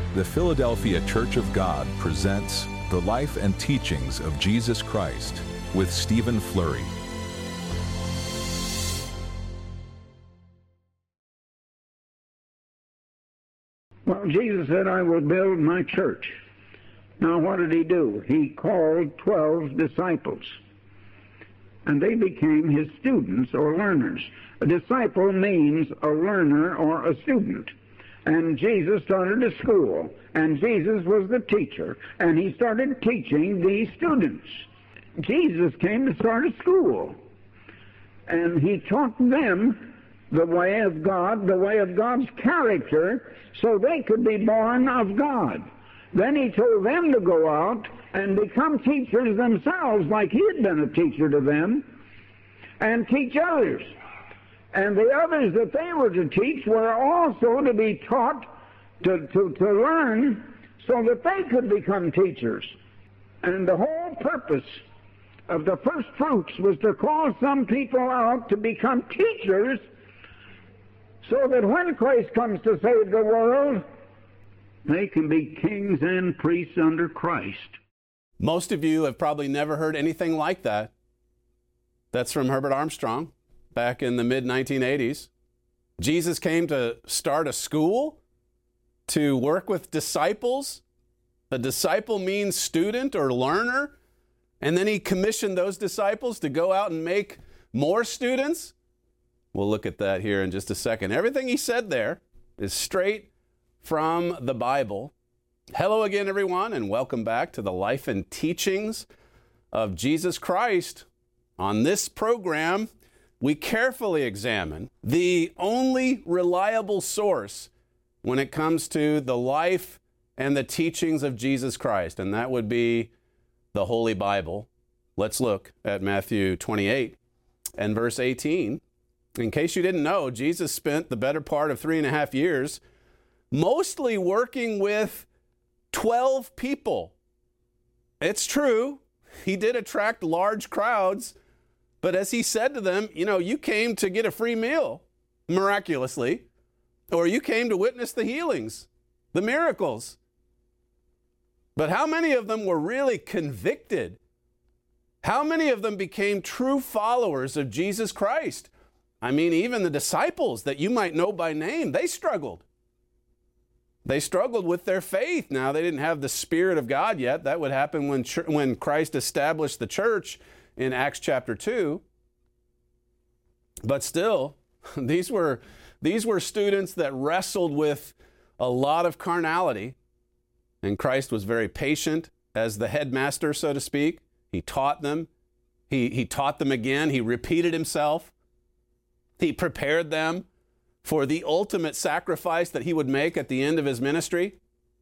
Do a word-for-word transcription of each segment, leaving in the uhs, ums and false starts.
the Philadelphia Church of God presents the life and teachings of Jesus Christ with Stephen Flurry. Well, Jesus said, I will build my church. Now, what did he do? He called twelve disciples, and they became his students or learners. A disciple means a learner or a student. And Jesus started a school, and Jesus was the teacher, and he started teaching these students. Jesus came to start a school, and he taught them the way of God, the way of God's character, so they could be born of God. Then he told them to go out and become teachers themselves, like he had been a teacher to them, and teach others. And the others that they were to teach were also to be taught to, to, to learn so that they could become teachers. And the whole purpose of the first fruits was to call some people out to become teachers so that when Christ comes to save the world, they can be kings and priests under Christ. Most of you have probably never heard anything like that. That's from Herbert Armstrong back in the mid nineteen eighties. Jesus came to start a school, to work with disciples. A disciple means student or learner. And then he commissioned those disciples to go out and make more students. We'll look at that here in just a second. Everything he said there is straight from the Bible. Hello again, everyone, and welcome back to the life and teachings of Jesus Christ. On this program, we carefully examine the only reliable source when it comes to the life and the teachings of Jesus Christ, and that would be the Holy Bible. Let's look at Matthew twenty-eight and verse eighteen. In case you didn't know, Jesus spent the better part of three and a half years mostly working with twelve people. It's true, he did attract large crowds, but as he said to them, you know, you came to get a free meal, miraculously, or you came to witness the healings, the miracles. But how many of them were really convicted? How many of them became true followers of Jesus Christ? I mean, even the disciples that you might know by name, they struggled. They struggled with their faith. Now, they didn't have the Spirit of God yet. That would happen when, when Christ established the church in Acts chapter two. But still, these were, these were students that wrestled with a lot of carnality. And Christ was very patient as the headmaster, so to speak. He taught them. He, he taught them again. He repeated himself. He prepared them for the ultimate sacrifice that he would make at the end of his ministry.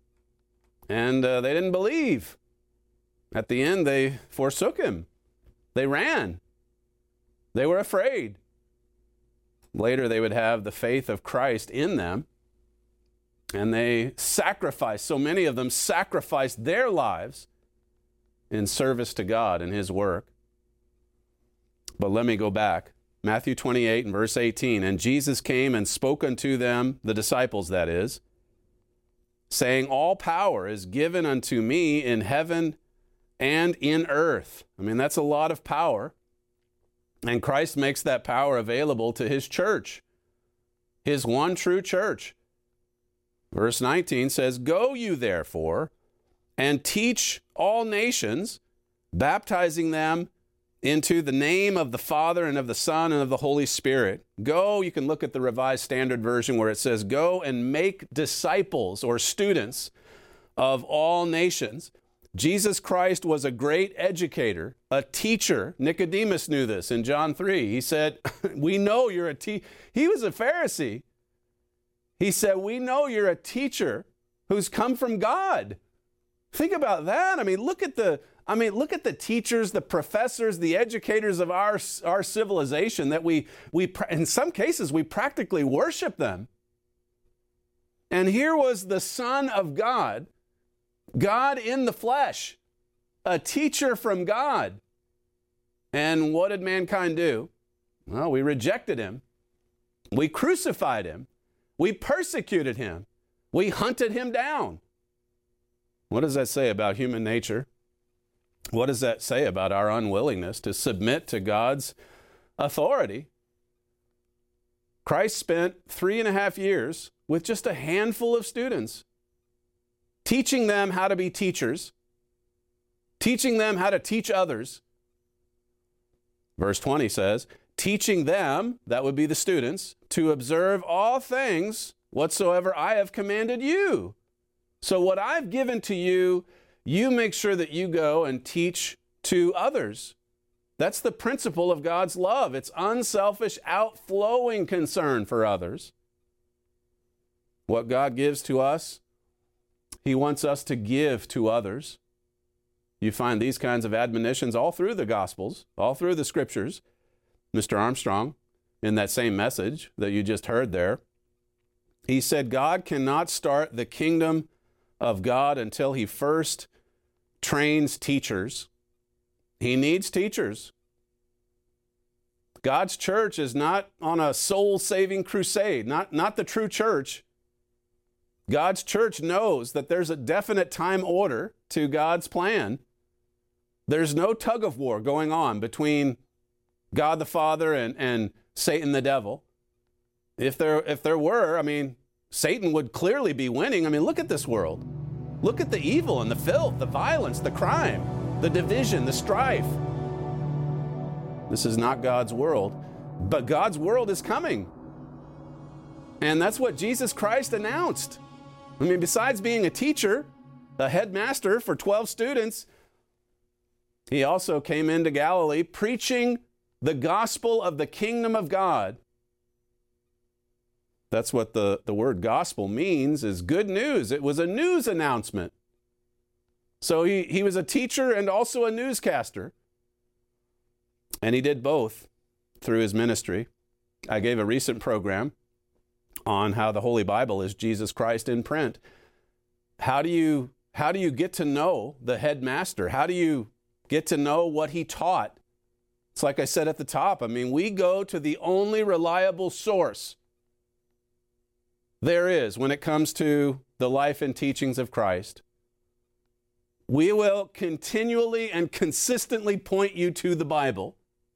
And uh, they didn't believe. At the end, they forsook him. They ran. They were afraid. Later, they would have the faith of Christ in them. And they sacrificed, so many of them sacrificed their lives in service to God and his work. But let me go back. Matthew twenty-eight and verse eighteen, and Jesus came and spoke unto them, the disciples that is, saying, all power is given unto me in heaven and in earth. I mean, that's a lot of power. And Christ makes that power available to his church, his one true church. Verse nineteen says, go you therefore and teach all nations, baptizing them into the name of the Father and of the Son and of the Holy Spirit. Go, you can look at the Revised Standard Version where it says, go and make disciples or students of all nations. Jesus Christ was a great educator, a teacher. Nicodemus knew this in John three. He said, we know you're a teacher. He was a Pharisee. He said, we know you're a teacher who's come from God. Think about that. I mean, look at the I mean, look at the teachers, the professors, the educators of our, our civilization that we, we, in some cases, we practically worship them. And here was the Son of God, God in the flesh, a teacher from God. And what did mankind do? Well, we rejected him. We crucified him. We persecuted him. We hunted him down. What does that say about human nature? What does that say about our unwillingness to submit to God's authority? Christ spent three and a half years with just a handful of students, teaching them how to be teachers, teaching them how to teach others. Verse twenty says, teaching them, that would be the students, to observe all things whatsoever I have commanded you. So what I've given to you, you make sure that you go and teach to others. That's the principle of God's love. It's unselfish, outflowing concern for others. What God gives to us, He wants us to give to others. You find these kinds of admonitions all through the Gospels, all through the Scriptures. Mister Armstrong, in that same message that you just heard there, he said, God cannot start the kingdom of God until He first trains teachers. He needs teachers. God's church is not on a soul-saving crusade, not, not the true church. God's church knows that there's a definite time order to God's plan. There's no tug of war going on between God the Father and, and Satan the devil. If there, if there were, I mean, Satan would clearly be winning. I mean, look at this world. Look at the evil and the filth, the violence, the crime, the division, the strife. This is not God's world, but God's world is coming. And that's what Jesus Christ announced. I mean, besides being a teacher, a headmaster for twelve students, He also came into Galilee preaching the gospel of the kingdom of God. That's what the, the word gospel means, is good news. It was a news announcement. So he, he was a teacher and also a newscaster. And he did both through his ministry. I gave a recent program on how the Holy Bible is Jesus Christ in print. How do you, how do you get to know the headmaster? How do you get to know what he taught? It's like I said at the top. I mean, we go to the only reliable source there is when it comes to the life and teachings of Christ. We will continually and consistently point you to the Bible,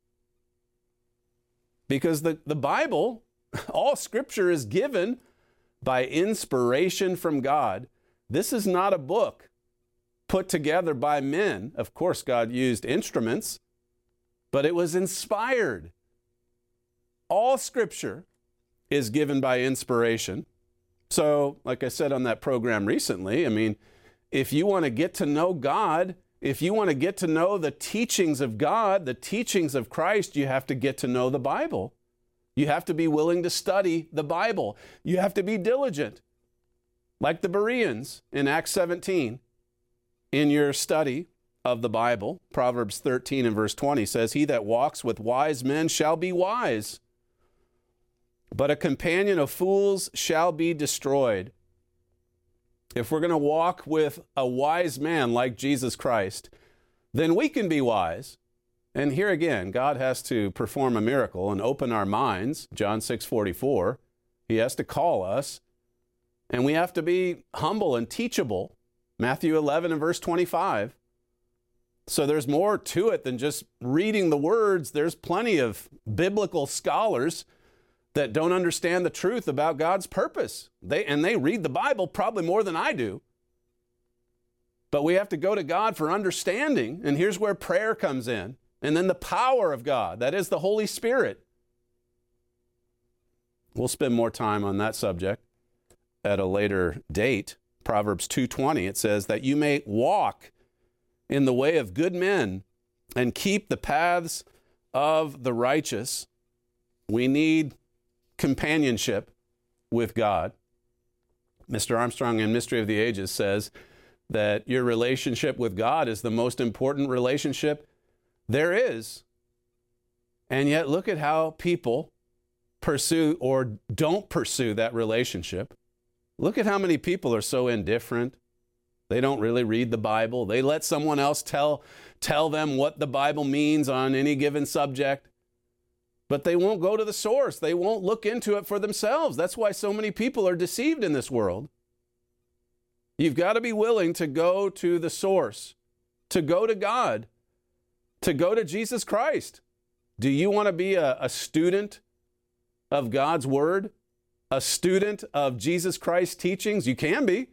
because the, the Bible, all Scripture is given by inspiration from God. This is not a book put together by men. Of course, God used instruments, but it was inspired. All Scripture is given by inspiration. So, like I said on that program recently, I mean, if you want to get to know God, if you want to get to know the teachings of God, the teachings of Christ, you have to get to know the Bible. You have to be willing to study the Bible. You have to be diligent, like the Bereans in Acts seventeen. In your study of the Bible, Proverbs thirteen and verse twenty says, "He that walks with wise men shall be wise, but a companion of fools shall be destroyed." If we're going to walk with a wise man like Jesus Christ, then we can be wise. And here again, God has to perform a miracle and open our minds. John six forty-four, He has to call us, and we have to be humble and teachable. Matthew eleven and verse twenty-five. So there's more to it than just reading the words. There's plenty of biblical scholars that don't understand the truth about God's purpose. They, and they read the Bible probably more than I do. But we have to go to God for understanding, and here's where prayer comes in. And then the power of God, that is the Holy Spirit. We'll spend more time on that subject at a later date. Proverbs two twenty, it says that you may walk in the way of good men and keep the paths of the righteous. We need companionship with God. Mister Armstrong in Mystery of the Ages says that your relationship with God is the most important relationship there is. And yet look at how people pursue or don't pursue that relationship. Look at how many people are so indifferent. They don't really read the Bible. They let someone else tell, tell them what the Bible means on any given subject. But they won't go to the source. They won't look into it for themselves. That's why so many people are deceived in this world. You've got to be willing to go to the source, to go to God, to go to Jesus Christ. Do you want to be a, a student of God's Word? A student of Jesus Christ's teachings? You can be.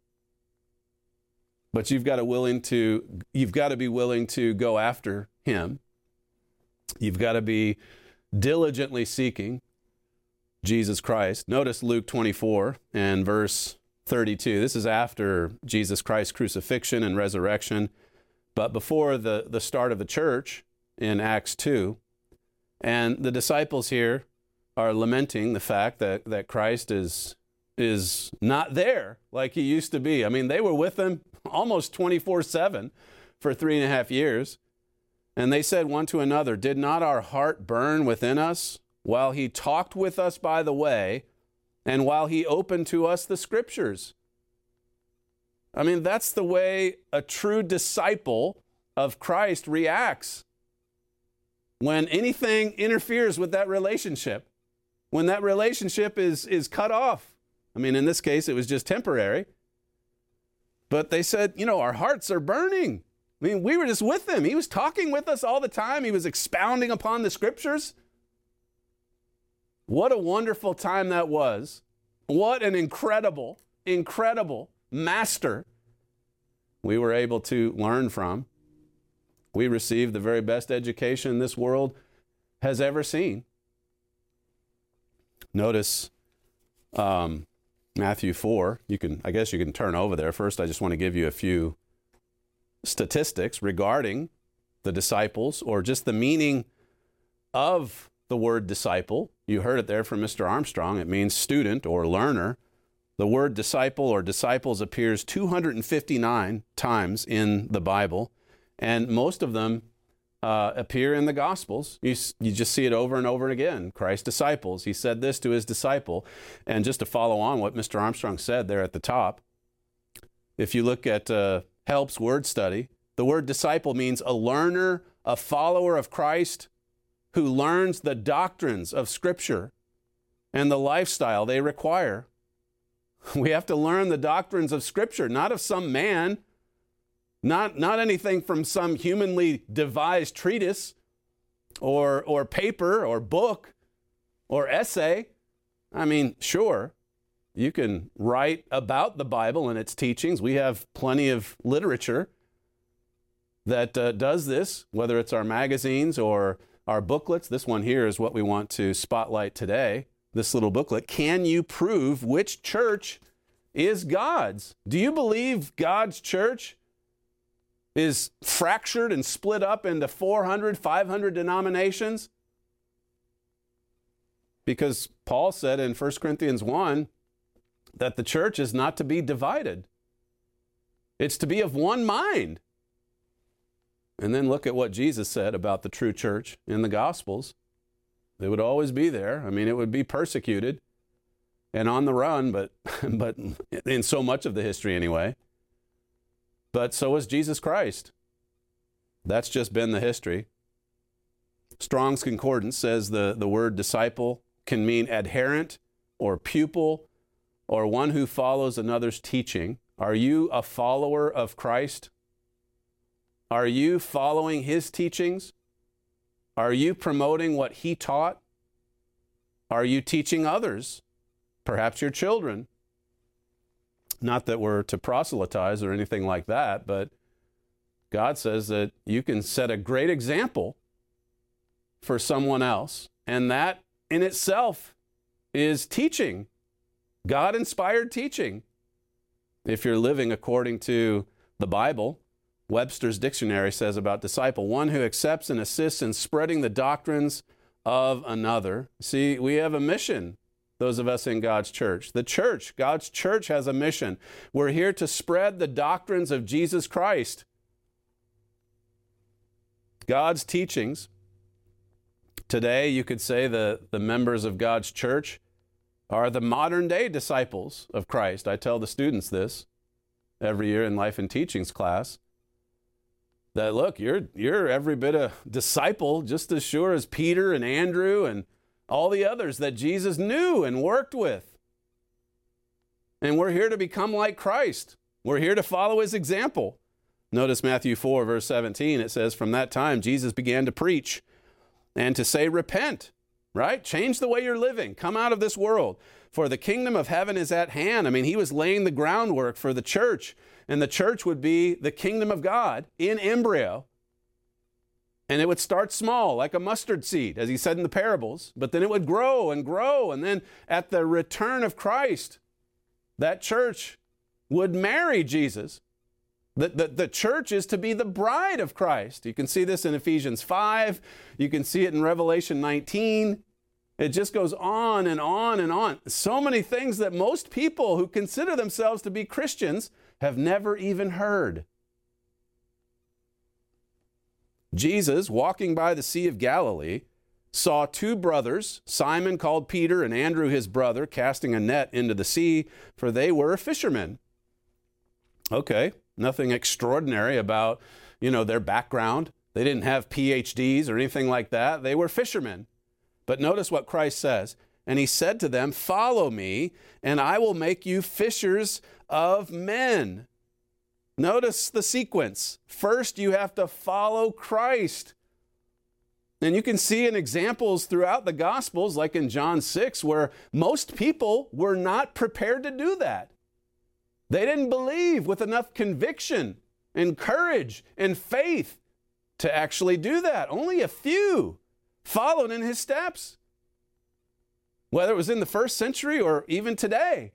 But you've got to willing to you've got to be willing to go after him. You've got to be diligently seeking Jesus Christ. Notice Luke twenty-four and verse thirty-two. This is after Jesus Christ's crucifixion and resurrection, but before the, the start of the church in Acts two. And the disciples here are lamenting the fact that, that Christ is, is not there like he used to be. I mean, they were with him almost twenty-four seven for three and a half years. And they said one to another, "Did not our heart burn within us while he talked with us by the way, and while he opened to us the scriptures?" I mean, that's the way a true disciple of Christ reacts when anything interferes with that relationship, when that relationship is, is cut off. I mean, in this case, it was just temporary. But they said, you know, our hearts are burning. I mean, we were just with him. He was talking with us all the time. He was expounding upon the scriptures. What a wonderful time that was. What an incredible, incredible master we were able to learn from. We received the very best education this world has ever seen. Notice um, Matthew four. You can, I guess you can turn over there. First, I just want to give you a few statistics regarding the disciples, or just the meaning of the word disciple. You heard it there from Mister Armstrong. It means student or learner. The word disciple or disciples appears two hundred fifty-nine times in the Bible, and most of them uh, appear in the Gospels. You, you just see it over and over again. Christ's disciples. He said this to his disciple. And just to follow on what Mister Armstrong said there at the top, if you look at uh, Help's word study, the word disciple means a learner, a follower of Christ, who learns the doctrines of Scripture and the lifestyle they require. We have to learn the doctrines of Scripture, not of some man, not, not anything from some humanly devised treatise or, or paper or book or essay. I mean, sure, you can write about the Bible and its teachings. We have plenty of literature that uh, does this, whether it's our magazines or our booklets. This one here is what we want to spotlight today, this little booklet. Can you prove which church is God's? Do you believe God's church is fractured and split up into four hundred, five hundred denominations? Because Paul said in First Corinthians one that the church is not to be divided. It's to be of one mind. And then look at what Jesus said about the true church in the Gospels. It would always be there. I mean, it would be persecuted and on the run, but, but in so much of the history anyway. But so is Jesus Christ. That's just been the history. Strong's Concordance says the, the word disciple can mean adherent or pupil or one who follows another's teaching. Are you a follower of Christ? Are you following his teachings? Are you promoting what he taught? Are you teaching others, perhaps your children? Not that we're to proselytize or anything like that, but God says that you can set a great example for someone else, and that in itself is teaching, God-inspired teaching. If you're living according to the Bible, Webster's dictionary says about disciple, one who accepts and assists in spreading the doctrines of another. See, we have a mission, those of us in God's church. The church, God's church has a mission. We're here to spread the doctrines of Jesus Christ. God's teachings. Today, you could say the, the members of God's church are the modern day disciples of Christ. I tell the students this every year in Life and Teachings class, that look, you're, you're every bit a disciple just as sure as Peter and Andrew and all the others that Jesus knew and worked with. And we're here to become like Christ. We're here to follow his example. Notice Matthew four, verse seventeen. It says, from that time, Jesus began to preach and to say, repent, right? Change the way you're living. Come out of this world, for the kingdom of heaven is at hand. I mean, he was laying the groundwork for the church, and the church would be the kingdom of God in embryo. And it would start small, like a mustard seed, as he said in the parables, but then it would grow and grow. And then at the return of Christ, that church would marry Jesus. The, the, the church is to be the bride of Christ. You can see this in Ephesians five. You can see it in Revelation nineteen. It just goes on and on and on. So many things that most people who consider themselves to be Christians have never even heard. Jesus, walking by the Sea of Galilee, saw two brothers, Simon called Peter and Andrew his brother, casting a net into the sea, for they were fishermen. Okay, nothing extraordinary about, you know, their background. They didn't have P H Ds or anything like that. They were fishermen. But notice what Christ says. And he said to them, follow me, and I will make you fishers of men. Notice the sequence. First, you have to follow Christ. And you can see in examples throughout the Gospels, like in John six, where most people were not prepared to do that. They didn't believe with enough conviction and courage and faith to actually do that. Only a few followed in his steps, whether it was in the first century or even today.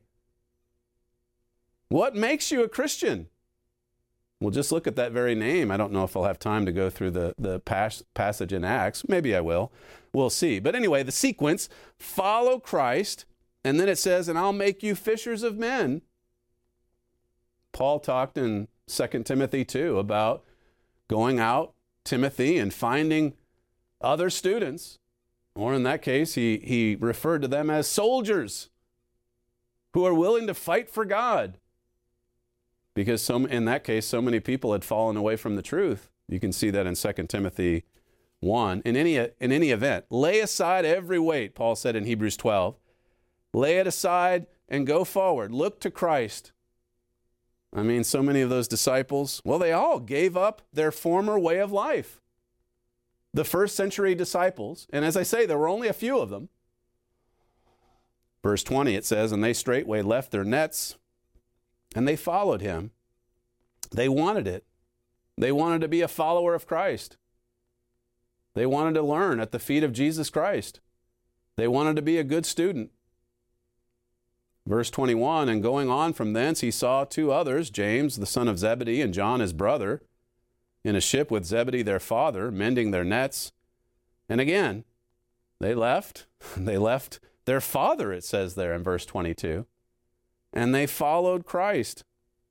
What makes you a Christian? Well, just look at that very name. I don't know if I'll have time to go through the, the pas- passage in Acts. Maybe I will. We'll see. But anyway, the sequence, follow Christ, and then it says, and I'll make you fishers of men. Paul talked in Second Timothy two about going out, Timothy, and finding other students, or in that case, he, he referred to them as soldiers who are willing to fight for God. Because so, in that case, so many people had fallen away from the truth. You can see that in Second Timothy one. In any, in any event, lay aside every weight, Paul said in Hebrews twelve. Lay it aside and go forward. Look to Christ. I mean, so many of those disciples, well, they all gave up their former way of life. The first century disciples, and as I say, there were only a few of them. Verse twenty, it says, and they straightway left their nets, and they followed him. They wanted it. They wanted to be a follower of Christ. They wanted to learn at the feet of Jesus Christ. They wanted to be a good student. Verse twenty-one, and going on from thence, he saw two others, James, the son of Zebedee, and John, his brother, in a ship with Zebedee, their father, mending their nets. And again, they left. They left their father, it says there in verse twenty-two. And they followed Christ.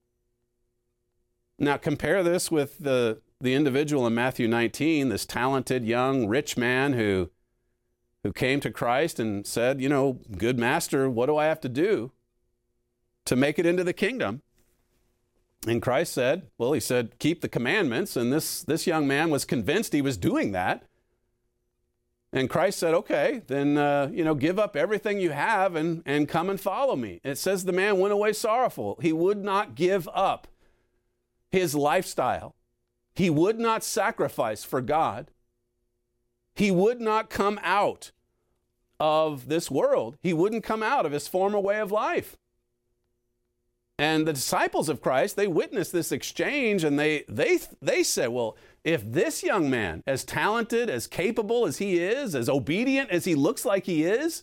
Now compare this with the, the individual in Matthew nineteen, this talented, young, rich man who who came to Christ and said, you know, good master, what do I have to do to make it into the kingdom? And Christ said, well, he said, keep the commandments. And this, this young man was convinced he was doing that. And Christ said, okay, then, uh, you know, give up everything you have and, and come and follow me. It says the man went away sorrowful. He would not give up his lifestyle. He would not sacrifice for God. He would not come out of this world. He wouldn't come out of his former way of life. And the disciples of Christ, they witnessed this exchange, and they they they said, well, if this young man, as talented, as capable as he is, as obedient as he looks like he is,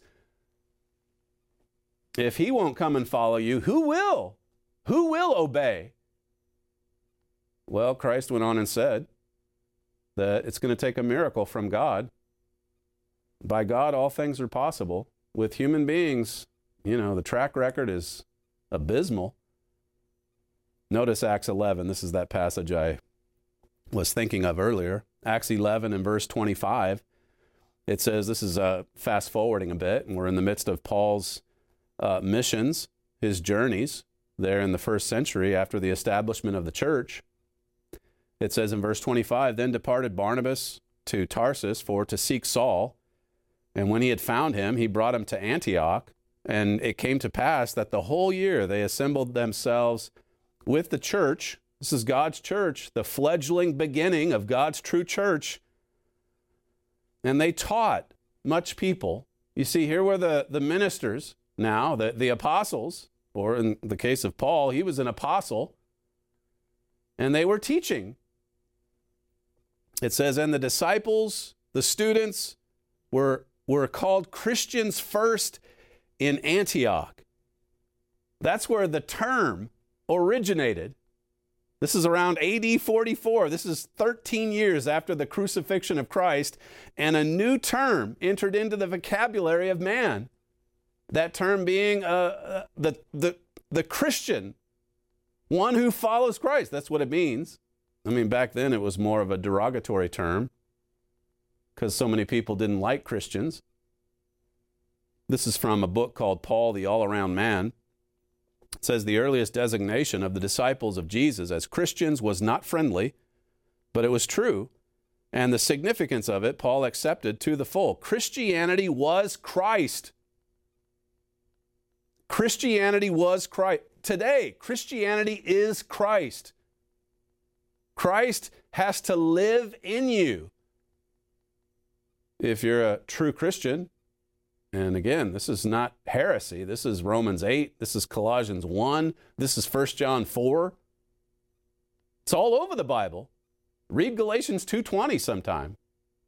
if he won't come and follow you, who will? Who will obey? Well, Christ went on and said that it's going to take a miracle from God. By God, all things are possible. With human beings, you know, the track record is abysmal. Notice Acts eleven. This is that passage I was thinking of earlier. Acts eleven and verse twenty-five. It says, this is uh, fast forwarding a bit, and we're in the midst of Paul's uh, missions, his journeys there in the first century after the establishment of the church. It says in verse twenty-five, then departed Barnabas to Tarsus for to seek Saul. And when he had found him, he brought him to Antioch. And it came to pass that the whole year they assembled themselves with the church. This is God's church, the fledgling beginning of God's true church. And they taught much people. You see, here were the, the ministers now, the, the apostles, or in the case of Paul, he was an apostle, and they were teaching. It says, and the disciples, the students, were, were called Christians first in Antioch. That's where the term originated. This is around A D forty-four. This is thirteen years after the crucifixion of Christ, and a new term entered into the vocabulary of man. That term being uh, uh, the, the, the Christian, one who follows Christ. That's what it means. I mean, back then it was more of a derogatory term because so many people didn't like Christians. This is from a book called Paul, the All-Around Man. It says the earliest designation of the disciples of Jesus as Christians was not friendly, but it was true. And the significance of it, Paul accepted to the full. Christianity was Christ. Christianity was Christ. Today, Christianity is Christ. Christ has to live in you. If you're a true Christian, and again, this is not heresy. This is Romans eight. This is Colossians one. This is First John four. It's all over the Bible. Read Galatians two twenty sometime.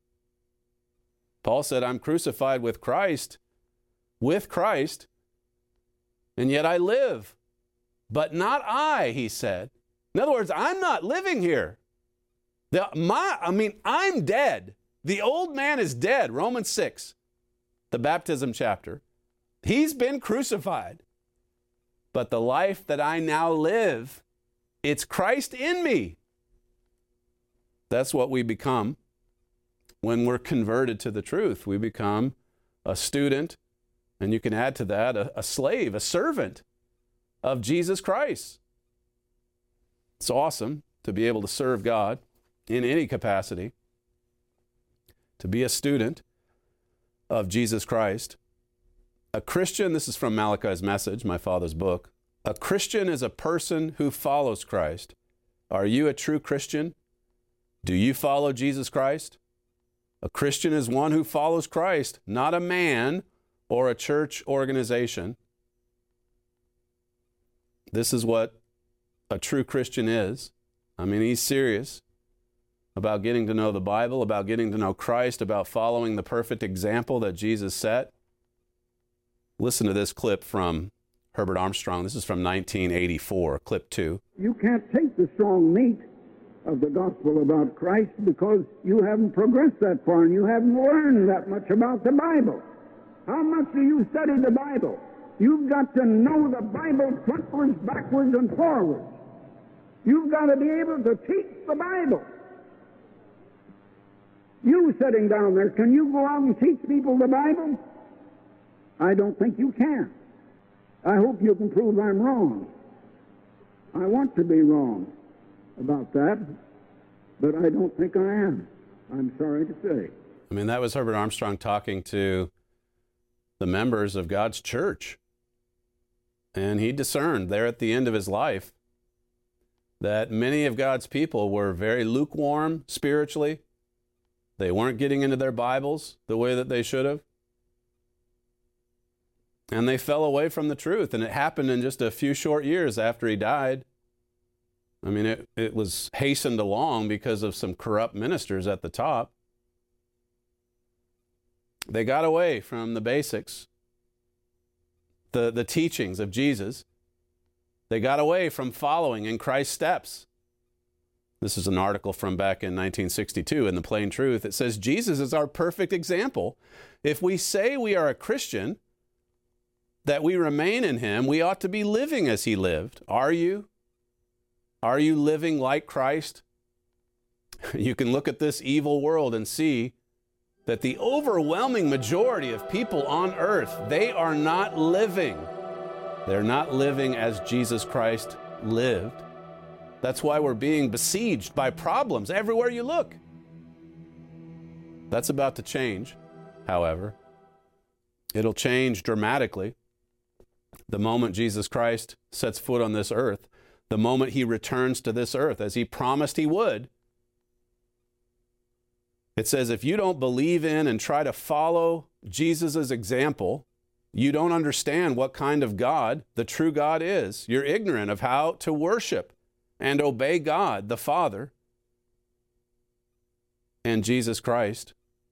Paul said, I'm crucified with Christ, with Christ, and yet I live. But not I, he said. In other words, I'm not living here. The, my, I mean, I'm dead. The old man is dead, Romans six. The baptism chapter. He's been crucified. But the life that I now live, it's Christ in me. That's what we become when we're converted to the truth. We become a student, and you can add to that a, a slave, a servant of Jesus Christ. It's awesome to be able to serve God in any capacity, to be a student of Jesus Christ. A Christian, this is from Malachi's Message, my father's book. A Christian is a person who follows Christ. Are you a true Christian? Do you follow Jesus Christ? A Christian is one who follows Christ, not a man or a church organization. This is what a true Christian is. I mean, he's serious about getting to know the Bible, about getting to know Christ, about following the perfect example that Jesus set. Listen to this clip from Herbert Armstrong. This is from nineteen eighty-four, clip two. You can't take the strong meat of the gospel about Christ because you haven't progressed that far and you haven't learned that much about the Bible. How much do you study the Bible? You've got to know the Bible frontwards, backwards, and forwards. You've got to be able to teach the Bible. You sitting down there, can you go out and teach people the Bible? I don't think you can. I hope you can prove I'm wrong. I want to be wrong about that, but I don't think I am. I'm sorry to say. I mean, that was Herbert Armstrong talking to the members of God's church. And he discerned there at the end of his life that many of God's people were very lukewarm spiritually. They weren't getting into their Bibles the way that they should have. And they fell away from the truth. And it happened in just a few short years after he died. I mean, it, it was hastened along because of some corrupt ministers at the top. They got away from the basics, the, the teachings of Jesus. They got away from following in Christ's steps. This is an article from back in nineteen sixty-two in The Plain Truth. It says, Jesus is our perfect example. If we say we are a Christian, that we remain in him, we ought to be living as he lived. Are you? Are you living like Christ? You can look at this evil world and see that the overwhelming majority of people on earth, they are not living. They're not living as Jesus Christ lived. That's why we're being besieged by problems everywhere you look. That's about to change, however. It'll change dramatically the moment Jesus Christ sets foot on this earth. the moment he returns to this earth, as he promised he would. It says, if you don't believe in and try to follow Jesus' example, you don't understand what kind of God the true God is. You're ignorant of how to worship and obey God, the Father, and Jesus Christ.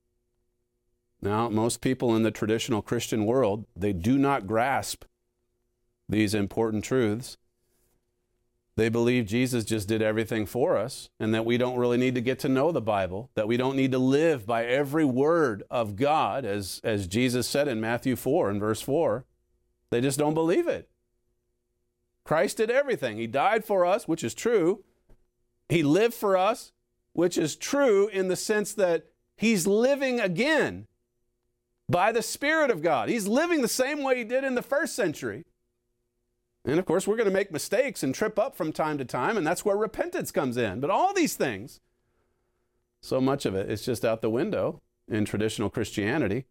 Now, most people in the traditional Christian world, they do not grasp these important truths. They believe Jesus just did everything for us and that we don't really need to get to know the Bible, that we don't need to live by every word of God, as, as Jesus said in Matthew four and verse four. They just don't believe it. Christ did everything. He died for us, which is true. He lived for us, which is true in the sense that he's living again by the Spirit of God. He's living the same way he did in the first century. And of course, we're going to make mistakes and trip up from time to time, and that's where repentance comes in. But all these things, so much of it is just out the window in traditional Christianity.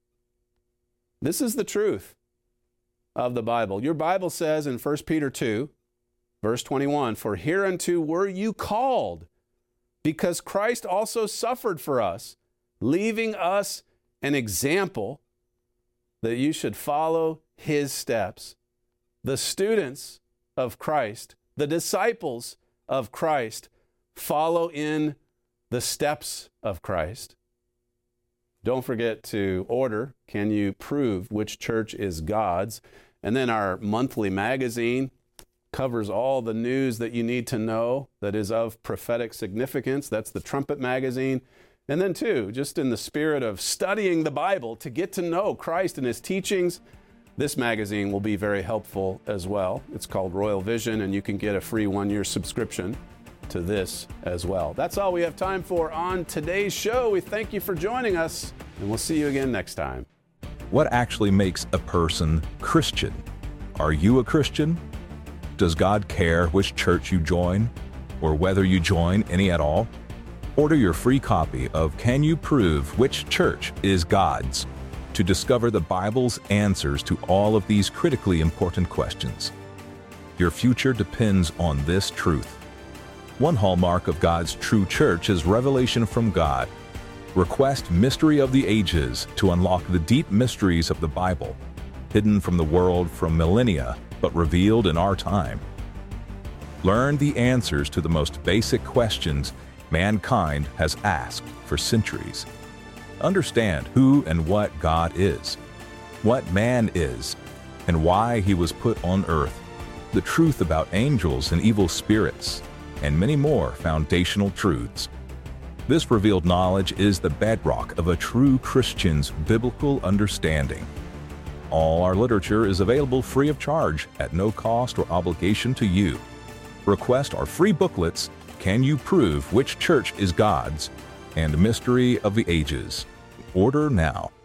This is the truth of the Bible. Your Bible says in First Peter two, verse twenty-one, "For hereunto were you called, because Christ also suffered for us, leaving us an example that you should follow his steps." The students of Christ, the disciples of Christ, follow in the steps of Christ. Don't forget to order, Can You Prove Which Church is God's? And then our monthly magazine covers all the news that you need to know that is of prophetic significance. That's the Trumpet magazine. And then too, just in the spirit of studying the Bible to get to know Christ and his teachings, this magazine will be very helpful as well. It's called Royal Vision, and you can get a free one-year subscription to this as well. That's all we have time for on today's show. We thank you for joining us, and we'll see you again next time. What actually makes a person Christian? Are you a Christian? Does God care which church you join, or whether you join any at all? Order your free copy of Can You Prove Which Church is God's? To discover the Bible's answers to all of these critically important questions. Your future depends on this truth. One hallmark of God's true church is revelation from God. Request Mystery of the Ages to unlock the deep mysteries of the Bible, hidden from the world from millennia, but revealed in our time. Learn the answers to the most basic questions mankind has asked for centuries. Understand who and what God is, what man is, and why he was put on earth, the truth about angels and evil spirits, and many more foundational truths. This revealed knowledge is the bedrock of a true Christian's biblical understanding. All our literature is available free of charge at no cost or obligation to you. Request our free booklets, Can You Prove Which Church is God's? And Mystery of the Ages. Order now.